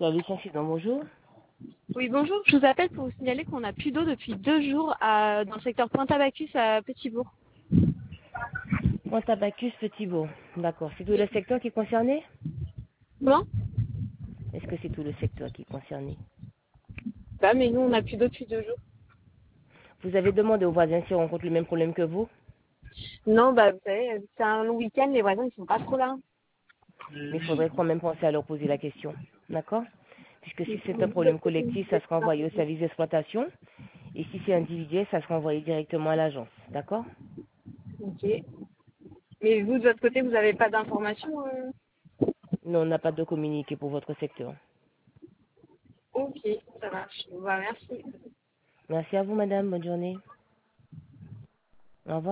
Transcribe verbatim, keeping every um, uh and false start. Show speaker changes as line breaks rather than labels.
Service incident, bonjour.
Oui, bonjour. Je vous appelle pour vous signaler qu'on n'a plus d'eau depuis deux jours à- dans le secteur Pointe-à-Bacchus à Petit-Bourg.
Pointe-à-Bacchus, Petit-Bourg. D'accord. C'est tout le secteur qui est concerné?
Bon.
Est-ce que c'est tout le secteur qui est concerné?
Bah, mais nous, on n'a plus d'eau depuis deux jours.
Vous avez demandé aux voisins s'ils rencontrent le même problème que vous?
Non, bah, vous savez, c'est un long week-end, les voisins, ils sont pas trop là.
Mais il faudrait quand même penser à leur poser la question. D'accord? Puisque si c'est un problème collectif, ça sera envoyé au service d'exploitation. Et si c'est individuel, ça sera envoyé directement à l'agence. D'accord?
Ok. Mais vous, de votre côté, vous n'avez pas d'informations euh
Non, on n'a pas de communiqué pour votre secteur.
Ok, ça marche. Bah, merci.
Merci à vous, madame. Bonne journée. Au revoir.